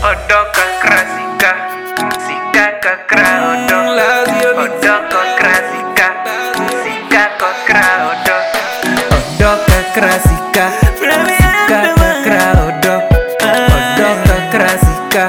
Odo kakra sika, sika kakra odo. Odo kakra sika, sika kakra odo. Odo kakra sika, sika kakra odo. Odo kakra sika.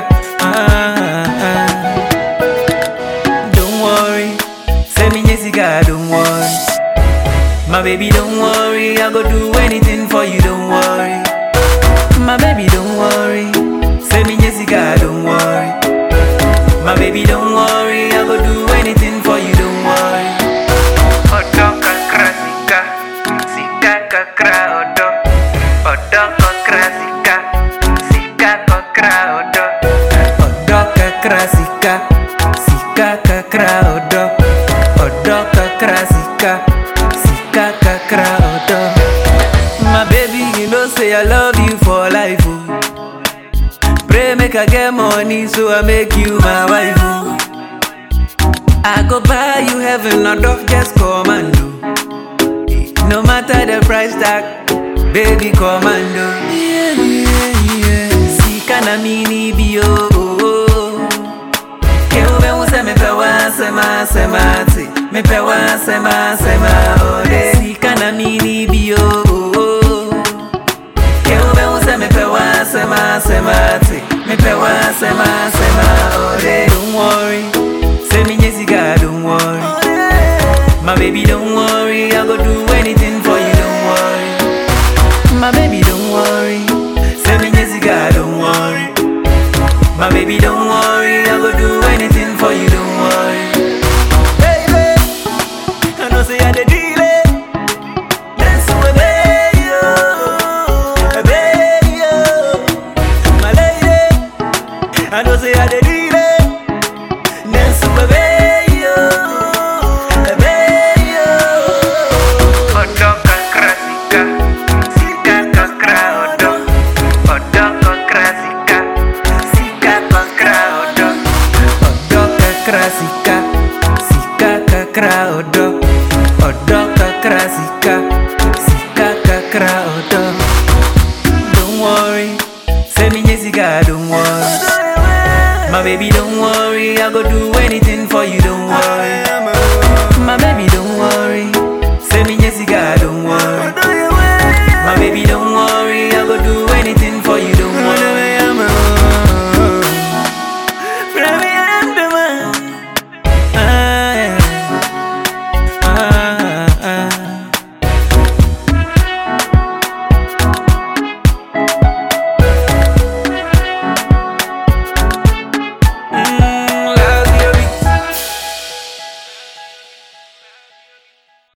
Don't worry, say me Jessica, don't worry. My baby, don't worry, I go do anything for you, don't worry. My baby, don't worry, say me Jessica, don't worry. My baby, don't worry, I go do anything for you, don't worry. Odo kakra sika, sika kakra odo. Odo kakra sika, sika kakra odo. Odo kakra sika, sika kakra odo. Odo kakra sika, sika kakra odo. My baby, you know say I love you for life, oh. Pray make I get money so I make you my wife, oh. I go buy you heaven or dog, just commando. No matter the price tag, baby commando. Yeah, yeah, yeah. Sika na mini bio, oh, oh. Keube use me pewa sema sema ti, me pewa sema sema ode. Sika na mini bio, oh, oh. Keube use me pewa sema sema ti, me pewa sema sema ode. Don't worry, say me Jessica, don't worry. My baby, don't worry, I go do anything for you, don't worry. My baby, don't worry, say me Jessica, don't worry. My baby, don't worry, I go do anything for you, don't worry. Baby, I know say I the deal it. Dance with me, oh, baby, oh, my lady. I know say I the deal it. Dance with me, oh, baby, oh. Odo kakra sika, sika kakra odo. Odo kakra sika, sika kakra odo. Odo kakra sika, sika kakra odo. Odo kakra sika, sika kakra odo. Don't worry, say me Jessica, don't worry. My baby, don't worry, I go do anything for you, don't worry. My baby,